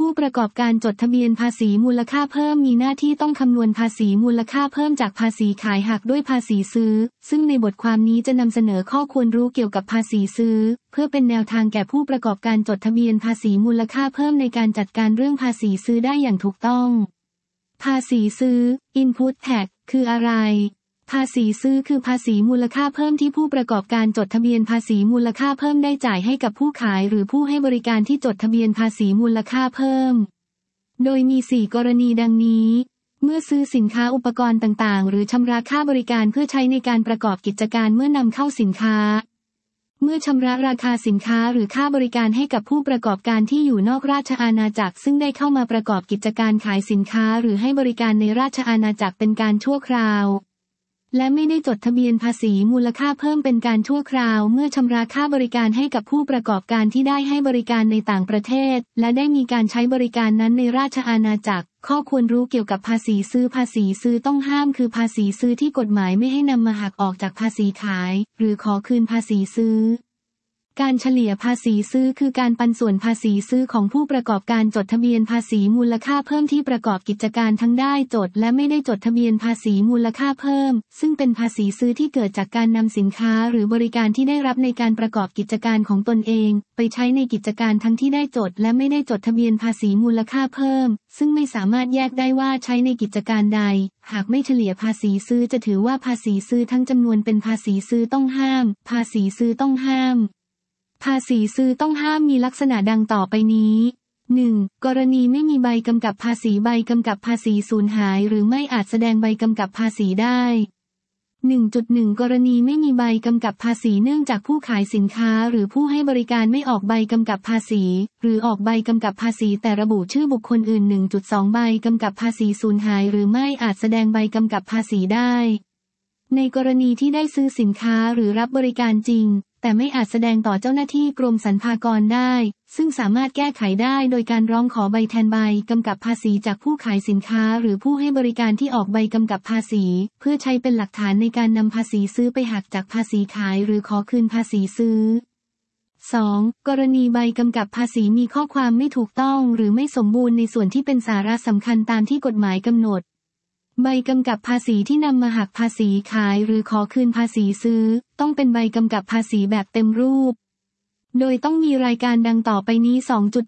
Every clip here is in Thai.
ผู้ประกอบการจดทะเบียนภาษีมูลค่าเพิ่มมีหน้าที่ต้องคำนวณภาษีมูลค่าเพิ่มจากภาษีขายหักด้วยภาษีซื้อซึ่งในบทความนี้จะนำเสนอข้อควรรู้เกี่ยวกับภาษีซื้อเพื่อเป็นแนวทางแก่ผู้ประกอบการจดทะเบียนภาษีมูลค่าเพิ่มในการจัดการเรื่องภาษีซื้อได้อย่างถูกต้องภาษีซื้อ Input Tax คืออะไรภาษีซื้อคือภาษีมูลค่าเพิ่มที่ผู้ประกอบการจดทะเบียนภาษีมูลค่าเพิ่มได้จ่ายให้กับผู้ขายหรือผู้ให้บริการที่จดทะเบียนภาษีมูลค่าเพิ่มโดยมี4กรณีดังนี้เมื่อซื้อสินค้าอุปกรณ์ต่างๆหรือชำระค่าบริการเพื่อใช้ในการประกอบกิจการเมื่อนำเข้าสินค้าเมื่อชำระราคาสินค้าหรือค่าบริการให้กับผู้ประกอบการที่อยู่นอกราชอาณาจักรซึ่งได้เข้ามาประกอบกิจการขายสินค้าหรือให้บริการในราชอาณาจักรเป็นการชั่วคราวและไม่ได้จดทะเบียนภาษีมูลค่าเพิ่มเป็นการชั่วคราวเมื่อชำระค่าบริการให้กับผู้ประกอบการที่ได้ให้บริการในต่างประเทศและได้มีการใช้บริการนั้นในราชอาณาจักรข้อควรรู้เกี่ยวกับภาษีซื้อภาษีซื้อต้องห้ามคือภาษีซื้อที่กฎหมายไม่ให้นำมาหักออกจากภาษีขายหรือขอคืนภาษีซื้อการเฉลี่ยภาษีซื้อคือการปันส่วนภาษีซื้อของผู้ประกอบการจดทะเบียนภาษีมูลค่าเพิ่มที่ประกอบกิจการทั้งได้จดและไม่ได้จดทะเบียนภาษีมูลค่าเพิ่มซึ่งเป็นภาษีซื้อที่เกิดจากการนำสินค้าหรือบริการที่ได้รับในการประกอบกิจการของตนเองไปใช้ในกิจการทั้งที่ได้จดและไม่ได้จดทะเบียนภาษีมูลค่าเพิ่มซึ่งไม่สามารถแยกได้ว่าใช้ในกิจการใดหากไม่เฉลี่ยภาษีซื้อจะถือว่าภาษีซื้อทั้งจำนวนเป็นภาษีซื้อต้องห้ามภาษีซื้อต้องห้ามภาษีซื้อต้องห้ามมีลักษณะดังต่อไปนี้ 1. กรณีไม่มีใบกำกับภาษีใบกำกับภาษีสูญหายหรือไม่อาจแสดงใบกำกับภาษีได้ 1.1 กรณีไม่มีใบกำกับภาษีเนื่องจากผู้ขายสินค้าหรือผู้ให้บริการไม่ออกใบกำกับภาษีหรือออกใบกำกับภาษีแต่ระบุชื่อบุคคลอื่น 1.2 ใบกำกับภาษีสูญหายหรือไม่อาจแสดงใบกำกับภาษีได้ในกรณีที่ได้ซื้อสินค้าหรือรับบริการจริงแต่ไม่อาจแสดงต่อเจ้าหน้าที่กรมสรรพากรได้ซึ่งสามารถแก้ไขได้โดยการร้องขอใบแทนใบกำกับภาษีจากผู้ขายสินค้าหรือผู้ให้บริการที่ออกใบกำกับภาษีเพื่อใช้เป็นหลักฐานในการนำภาษีซื้อไปหักจากภาษีขายหรือขอคืนภาษีซื้อ 2. กรณีใบกำกับภาษีมีข้อความไม่ถูกต้องหรือไม่สมบูรณ์ในส่วนที่เป็นสาระสำคัญตามที่กฎหมายกำหนดใบกำกับภาษีที่นำมาหักภาษีขายหรือขอคืนภาษีซื้อต้องเป็นใบกำกับภาษีแบบเต็มรูปโดยต้องมีรายการดังต่อไปนี้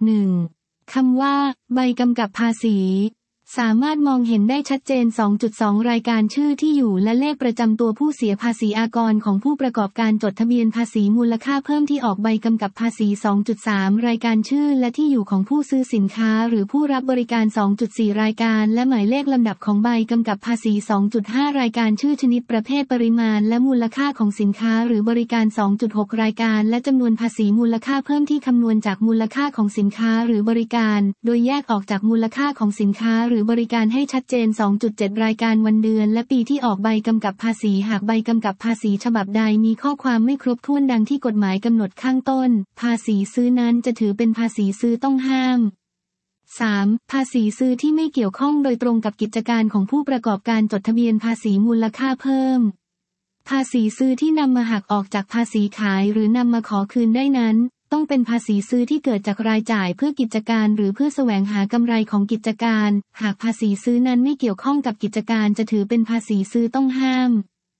2.1 คำว่าใบกำกับภาษีสามารถมองเห็นได้ชัดเจน 2.2 รายการชื่อที่อยู่และเลขประจำตัวผู้เสียภาษีอากรของผู้ประกอบการจดทะเบียนภาษีมูลค่าเพิ่มที่ออกใบกำกับภาษี 2.3 รายการชื่อและที่อยู่ของผู้ซื้อสินค้าหรือผู้รับบริการ 2.4 รายการและหมายเลขลำดับของใบกำกับภาษี 2.5 รายการชื่อชนิดประเภทปริมาณและมูลค่าของสินค้าหรือบริการ 2.6 รายการและจำนวนภาษีมูลค่าเพิ่มที่คำนวณจากมูลค่าของสินค้าหรือบริการโดยแยกออกจากมูลค่าของสินค้าหรือบริการให้ชัดเจน 2.7 รายการวันเดือนและปีที่ออกใบกำกับภาษีหากใบกำกับภาษีฉบับใดมีข้อความไม่ครบถ้วนดังที่กฎหมายกำหนดข้างต้นภาษีซื้อนั้นจะถือเป็นภาษีซื้อต้องห้าม 3. ภาษีซื้อที่ไม่เกี่ยวข้องโดยตรงกับกิจการของผู้ประกอบการจดทะเบียนภาษีมูลค่าเพิ่มภาษีซื้อที่นำมาหักออกจากภาษีขายหรือนำมาขอคืนได้นั้นต้องเป็นภาษีซื้อที่เกิดจากรายจ่ายเพื่อกิจการหรือเพื่อแสวงหากำไรของกิจการหากภาษีซื้อนั้นไม่เกี่ยวข้องกับกิจการจะถือเป็นภาษีซื้อต้องห้าม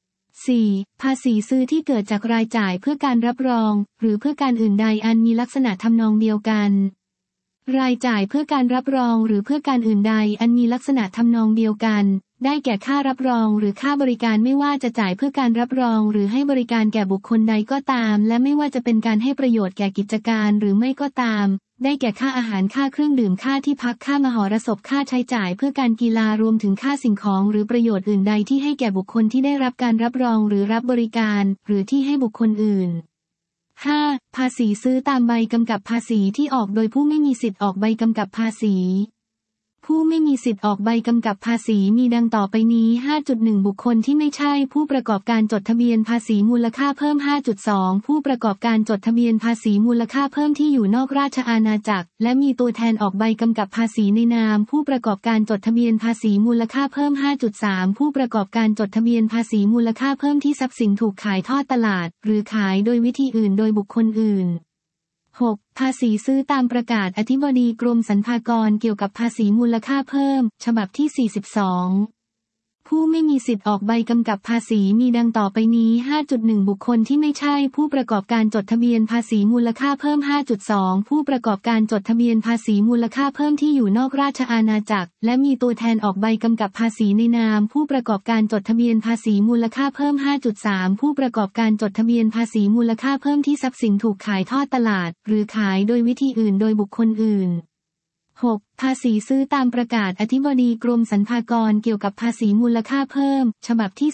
4. ภาษีซื้อที่เกิดจากรายจ่ายเพื่อการรับรองหรือเพื่อการอื่นใดอันมีลักษณะทำนองเดียวกันรายจ่ายเพื่อการรับรองหรือเพื่อการอื่นใดอันมีลักษณะทำนองเดียวกันได้แก่ค่ารับรองหรือค่าบริการไม่ว่าจะจ่ายเพื่อการรับรองหรือให้บริการแก่บุคคลใดก็ตามและไม่ว่าจะเป็นการให้ประโยชน์แก่กิจการหรือไม่ก็ตามได้แก่ค่าอาหารค่าเครื่องดื่มค่าที่พักค่ามหรสพค่าใช้จ่ายเพื่อการกีฬารวมถึงค่าสิ่งของหรือประโยชน์อื่นใดที่ให้แก่บุคคลที่ได้รับการรับรองหรือรับบริการหรือที่ให้บุคคลอื่น 5. ภาษีซื้อตามใบกำกับภาษีที่ออกโดยผู้ไม่มีสิทธิ์ออกใบกำกับภาษีผู้ไม่มีสิทธิ์ออกใบกำกับภาษีมีดังต่อไปนี้ 5.1 บุคคลที่ไม่ใช่ผู้ประกอบการจดทะเบียนภาษีมูลค่าเพิ่ม 5.2 ผู้ประกอบการจดทะเบียนภาษีมูลค่าเพิ่มที่อยู่นอกราชอาณาจักรและมีตัวแทนออกใบกำกับภาษีในนามผู้ประกอบการจดทะเบียนภาษีมูลค่าเพิ่ม 5.3 ผู้ประกอบการจดทะเบียนภาษีมูลค่าเพิ่มที่ทรัพย์สินถูกขายทอดตลาดหรือขายโดยวิธีอื่นโดยบุคคลอื่น 6. ภาษีซื้อตามประกาศอธิบดีกรมสรรพากรเกี่ยวกับภาษีมูลค่าเพิ่มฉบับที่ 42ผู้ไม่มีสิทธิ์ออกใบกำกับภาษีมีดังต่อไปนี้ 5.1 บุคคลที่ไม่ใช่ผู้ประกอบการจดทะเบียนภาษีมูลค่าเพิ่ม 5.2 ผู้ประกอบการจดทะเบียนภาษีมูลค่าเพิ่มที่อยู่นอกราชอาณาจักรและมีตัวแทนออกใบกำกับภาษีในนามผู้ประกอบการจดทะเบียนภาษีมูลค่าเพิ่ม 5.3 ผู้ประกอบการจดทะเบียนภาษีมูลค่าเพิ่มที่ทรัพย์สินถูกขายทอดตลาดหรือขายโดยวิธีอื่นโดยบุคคลอื่น6. ภาษีซื้อตามประกาศอธิบดีกรมสรรพากรเกี่ยวกับภาษีมูลค่าเพิ่มฉบับที่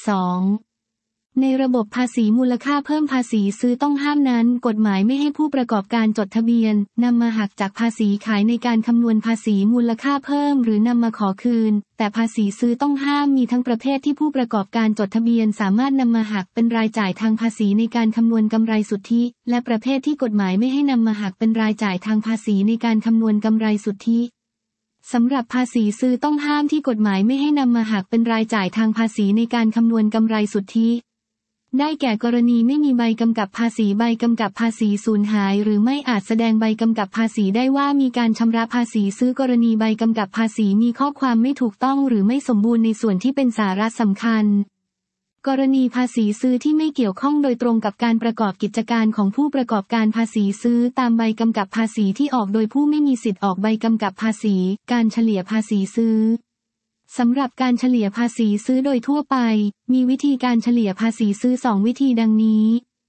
42ในระบบภาษีมูลค่าเพิ่มภาษีซื้อต้องห้ามนั้นกฎหมายไม่ให้ผู้ประกอบการจดทะเบียนนำมาหักจากภาษีขายในการคำนวณภาษีมูลค่าเพิ่มหรือนำมาขอคืนแต่ภาษีซื้อต้องห้ามมีทั้งประเภทที่ผู้ประกอบการจดทะเบียนสามารถนำมาหักเป็นรายจ่ายทางภาษีในการคำนวณกำไรสุทธิและประเภทที่กฎหมายไม่ให้นำมาหักเป็นรายจ่ายทางภาษีในการคำนวณกำไรสุทธิสำหรับภาษีซื้อต้องห้ามที่กฎหมายไม่ให้นำมาหักเป็นรายจ่ายทางภาษีในการคำนวณกำไรสุทธิได้แก่กรณีไม่มีใบกำกับภาษีใบกำกับภาษีสูญหายหรือไม่อาจแสดงใบกำกับภาษีได้ว่ามีการชำระภาษีซื้อกรณีใบกำกับภาษีมีข้อความไม่ถูกต้องหรือไม่สมบูรณ์ในส่วนที่เป็นสาระสำคัญกรณีภาษีซื้อที่ไม่เกี่ยวข้องโดยตรงกับการประกอบกิจการของผู้ประกอบการภาษีซื้อตามใบกำกับภาษีที่ออกโดยผู้ไม่มีสิทธิ์ออกใบกำกับภาษีการเฉลี่ยภาษีซื้อสำหรับการเฉลี่ยภาษีซื้อโดยทั่วไปมีวิธีการเฉลี่ยภาษีซื้อ2วิธีดังนี้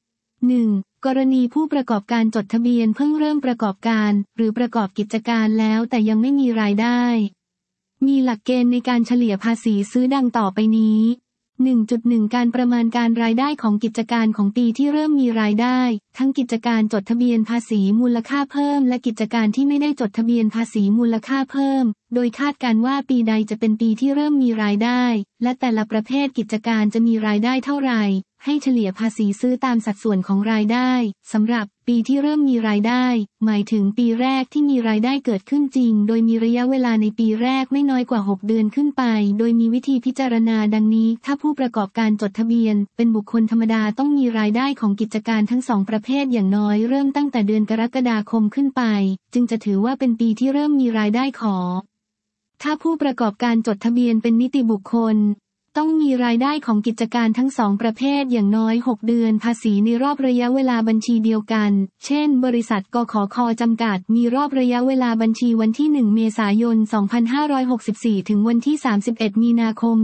1. กรณีผู้ประกอบการจดทะเบียนเพิ่งเริ่มประกอบการหรือประกอบกิจการแล้วแต่ยังไม่มีรายได้มีหลักเกณฑ์ในการเฉลี่ยภาษีซื้อดังต่อไปนี้ 1.1 การประมาณการรายได้ของกิจการของปีที่เริ่มมีรายได้ทั้งกิจการจดทะเบียนภาษีมูลค่าเพิ่มและกิจการที่ไม่ได้จดทะเบียนภาษีมูลค่าเพิ่มโดยคาดการว่าปีใดจะเป็นปีที่เริ่มมีรายได้และแต่ละประเภทกิจการจะมีรายได้เท่าไหร่ให้เฉลี่ยภาษีซื้อตามสัดส่วนของรายได้สำหรับปีที่เริ่มมีรายได้หมายถึงปีแรกที่มีรายได้เกิดขึ้นจริงโดยมีระยะเวลาในปีแรกไม่น้อยกว่า6 เดือนขึ้นไปโดยมีวิธีพิจารณาดังนี้ถ้าผู้ประกอบการจดทะเบียนเป็นบุคคลธรรมดาต้องมีรายได้ของกิจการทั้ง2ประเภทอย่างน้อยเริ่มตั้งแต่เดือนกรกฎาคมขึ้นไปจึงจะถือว่าเป็นปีที่เริ่มมีรายได้ถ้าผู้ประกอบการจดทะเบียนเป็นนิติบุคคลต้องมีรายได้ของกิจการทั้ง2ประเภทอย่างน้อย6 เดือนภาษีในรอบระยะเวลาบัญชีเดียวกันเช่นบริษัทกขค.จำกัดมีรอบระยะเวลาบัญชีวันที่1 เมษายน 2564ถึงวันที่31 มีนาคม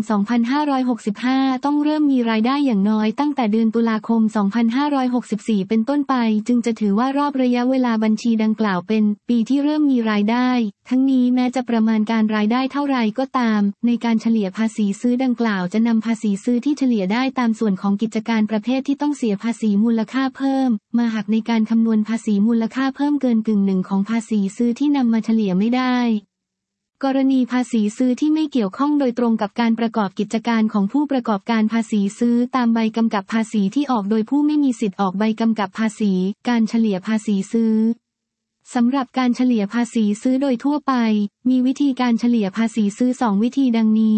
2565ต้องเริ่มมีรายได้อย่างน้อยตั้งแต่เดือนตุลาคม 2564เป็นต้นไปจึงจะถือว่ารอบระยะเวลาบัญชีดังกล่าวเป็นปีที่เริ่มมีรายได้ทั้งนี้แม้จะประมาณการรายได้เท่าไรก็ตามในการเฉลี่ยภาษีซื้อดังกล่าวจะนำภาษีซื้อที่เฉลี่ยได้ตามส่วนของกิจการประเภทที่ต้องเสียภาษีมูลค่าเพิ่มมาหักในการคำนวณภาษีมูลค่าเพิ่มเกิน1/2ของภาษีซื้อที่นำมาเฉลี่ยไม่ได้กรณีภาษีซื้อที่ไม่เกี่ยวข้องโดยตรงกับการประกอบกิจการของผู้ประกอบการภาษีซื้อตามใบกำกับภาษีที่ออกโดยผู้ไม่มีสิทธิ์ออกใบกำกับภาษีการเฉลี่ยภาษีซื้อสำหรับการเฉลี่ยภาษีซื้อโดยทั่วไปมีวิธีการเฉลี่ยภาษีซื้อ2วิธีดังนี้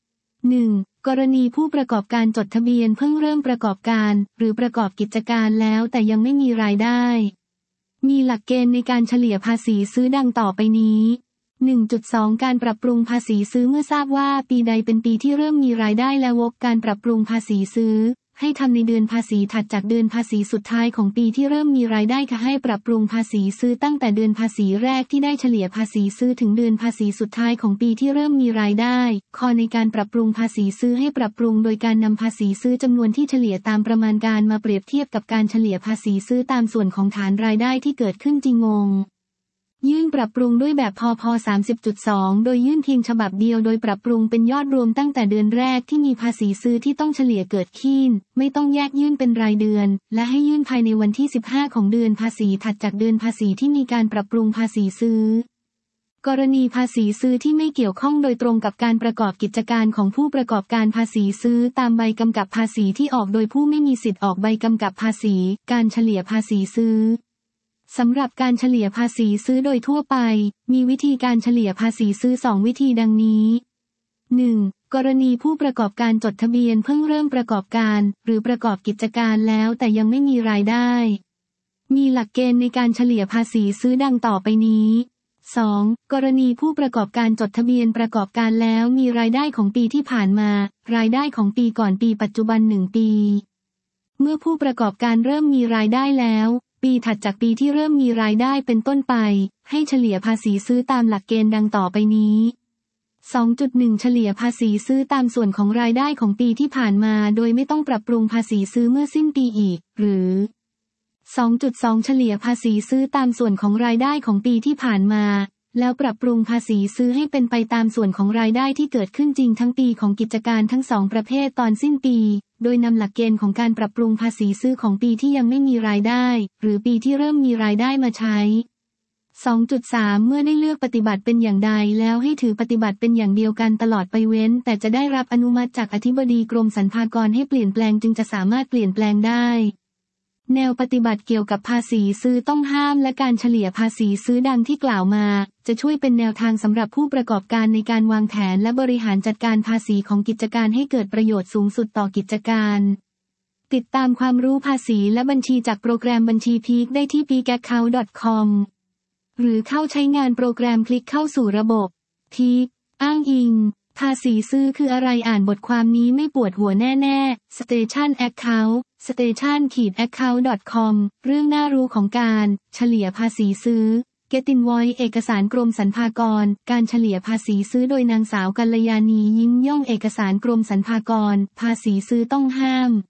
1. กรณีผู้ประกอบการจดทะเบียนเพิ่งเริ่มประกอบการหรือประกอบกิจการแล้วแต่ยังไม่มีรายได้มีหลักเกณฑ์ในการเฉลี่ยภาษีซื้อดังต่อไปนี้ 1.2 การปรับปรุงภาษีซื้อเมื่อทราบว่าปีใดเป็นปีที่เริ่มมีรายได้และวกการปรับปรุงภาษีซื้อให้ทำในเดือนภาษีถัดจากเดือนภาษีสุดท้ายของปีที่เริ่มมีรายได้ค่ะให้ปรับปรุงภาษีซื้อตั้งแต่เดือนภาษีแรกที่ได้เฉลี่ยภาษีซื้อถึงเดือนภาษีสุดท้ายของปีที่เริ่มมีรายได้ข้อในการปรับปรุงภาษีซื้อให้ปรับปรุงโดยการนำภาษีซื้อจำนวนที่เฉลี่ยตามประมาณการมาเปรียบเทียบกับการเฉลี่ยภาษีซื้อตามส่วนของฐานรายได้ที่เกิดขึ้นจริงยื่นปรับปรุงด้วยแบบพพ 30.2 โดยยื่นเพียงฉบับเดียวโดยปรับปรุงเป็นยอดรวมตั้งแต่เดือนแรกที่มีภาษีซื้อที่ต้องเฉลี่ยเกิดขึ้นไม่ต้องแยกยื่นเป็นรายเดือนและให้ยื่นภายในวันที่15ของเดือนภาษีถัดจากเดือนภาษีที่มีการปรับปรุงภาษีซื้อกรณีภาษีซื้อที่ไม่เกี่ยวข้องโดยตรงกับการประกอบกิจการของผู้ประกอบการภาษีซื้อตามใบกำกับภาษีที่ออกโดยผู้ไม่มีสิทธิ์ออกใบกำกับภาษีการเฉลี่ยภาษีซื้อสำหรับการเฉลี่ยภาษีซื้อโดยทั่วไปมีวิธีการเฉลี่ยภาษีซื้อ2วิธีดังนี้ 1. กรณีผู้ประกอบการจดทะเบียนเพิ่งเริ่มประกอบการหรือประกอบกิจการแล้วแต่ยังไม่มีรายได้มีหลักเกณฑ์ในการเฉลี่ยภาษีซื้อดังต่อไปนี้ 2. กรณีผู้ประกอบการจดทะเบียนประกอบการแล้วมีรายได้ของปีที่ผ่านมารายได้ของปีก่อนปีปัจจุบัน1 ปีเมื่อผู้ประกอบการเริ่มมีรายได้แล้วปีถัดจากปีที่เริ่มมีรายได้เป็นต้นไปให้เฉลี่ยภาษีซื้อตามหลักเกณฑ์ดังต่อไปนี้ 2.1 เฉลี่ยภาษีซื้อตามส่วนของรายได้ของปีที่ผ่านมาโดยไม่ต้องปรับปรุงภาษีซื้อเมื่อสิ้นปีอีกหรือ 2.2 เฉลี่ยภาษีซื้อตามส่วนของรายได้ของปีที่ผ่านมาแล้วปรับปรุงภาษีซื้อให้เป็นไปตามส่วนของรายได้ที่เกิดขึ้นจริงทั้งปีของกิจการทั้งสองประเภทตอนสิ้นปีโดยนำหลักเกณฑ์ของการปรับปรุงภาษีซื้อของปีที่ยังไม่มีรายได้หรือปีที่เริ่มมีรายได้มาใช้ 2.3 เมื่อได้เลือกปฏิบัติเป็นอย่างใดแล้วให้ถือปฏิบัติเป็นอย่างเดียวกันตลอดไปเว้นแต่จะได้รับอนุมัติจากอธิบดีกรมสรรพากรให้เปลี่ยนแปลงจึงจะสามารถเปลี่ยนแปลงได้แนวปฏิบัติเกี่ยวกับภาษีซื้อต้องห้ามและการเฉลี่ยภาษีซื้อดังที่กล่าวมาจะช่วยเป็นแนวทางสำหรับผู้ประกอบการในการวางแผนและบริหารจัดการภาษีของกิจการให้เกิดประโยชน์สูงสุดต่อกิจการติดตามความรู้ภาษีและบัญชีจากโปรแกรมบัญชีพีคได้ที่ peakaccount.com หรือเข้าใช้งานโปรแกรมคลิกเข้าสู่ระบบพีคอ้างอิงภาษีซื้อคืออะไรอ่านบทความนี้ไม่ปวดหัวแน่ๆ Station Account station-account.com เรื่องน่ารู้ของการเฉลี่ยภาษีซื้อ Get Invoice เอกสารกรมสรรพากรการเฉลี่ยภาษีซื้อโดยนางสาวกัลยาณียิ้มย่องเอกสารกรมสรรพากรภาษีซื้อต้องห้าม